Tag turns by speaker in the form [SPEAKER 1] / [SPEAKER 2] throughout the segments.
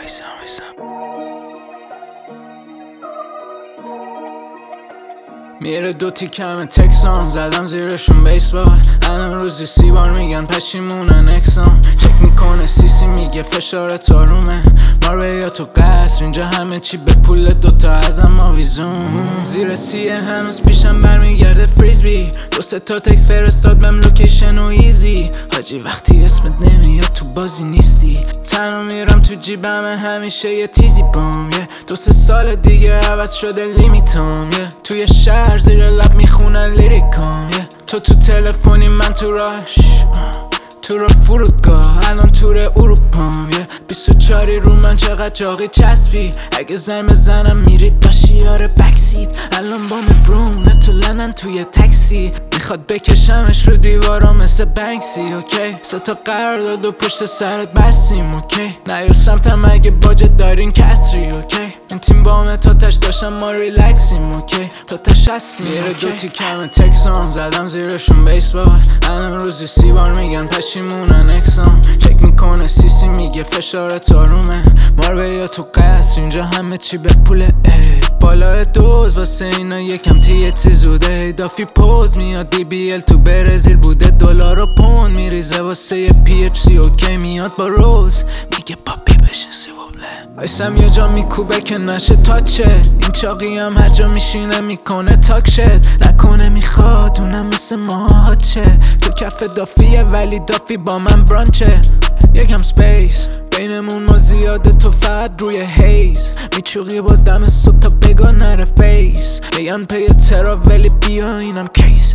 [SPEAKER 1] میره 2 تیکم تکسان زدم زیرشون بیسبال. الان روزی 30 بار میگن پشیمونن اکسان. چک میکنه سیسی میگه فشارت آرومه. ماربه یا تو قصر اینجا همه چی به پول دوتا ازم آویزون. زیر 30 هنوز پیشم برمیگرده فریزبی. 2-3 تا تکس فرستاد بهم لوکیشن و ایزی. حاجی وقتی اسمت نمیاد تو بازی نیستی. تنها میرم تو جیبم همیشه یه تیزی بام. 2-3 سال دیگه عوض شده لیمیتام. توی شهر زیر لب میخونن لیریکام. تو تلفنی من تو راش تو را فرودگاه الان تور اروپام. 24 رو من چقدر جاقی چسبی. اگه زنگ بزنم میرید با شیار بکسید. الان با برونه تو لندن توی تاکسی. میخواد بکشمش رو دیوارا مثل بنکسی. اوکی 3 تا قرارداد و پشت سرت بستیم. اوکی نیا سمتم اگه باجت دارین کسری. اوکی این تیم بامه تا تش داشتم ما ریلکسیم. اوکی تا تش هستیم. میره 2 تیکم تکسان زدم زیرشون بیسبال. الان روزی 30 بار میگن پشیمونن اکسان. چک میکنه سیسی میگه فشارت آرومه. ماربه یا تو قصر اینجا همه چی به پوله. بالای دوز واسه اینا یکم تیتی زوده. دافی پوز میاد BBL تو برزیل بوده. دلار و پوند میریزه واسه یه PHC. اوکی میاد با روز میگه پاپی بشین سی بابله. ایسم یه جا میکوبه که نشه تاچه. این چاقی هم هر جا میشینه میکنه تاک شد. نکنه میخواد اونم مثل ماها چه. تو کف دافیه ولی دافی با من برانچه. یکم سپیس بینمون ما زیاده تو فقط روی هیز. میچوقی باز دم صبح تا بگا نره فیس. میگن پی تراولی بیا اینم کیس.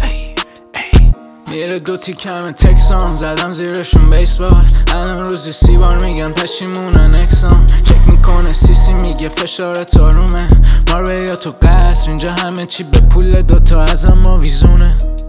[SPEAKER 1] میره 2 تیکم تکسان زدم زیرشون بیسبال. الان روزی 30 بار میگن پشیمونن اکسان. چک میکنه سیسی میگه فشارت آرومه. ماربه یا تو قصر اینجا همه چی به پول دوتا ازم آویزونه.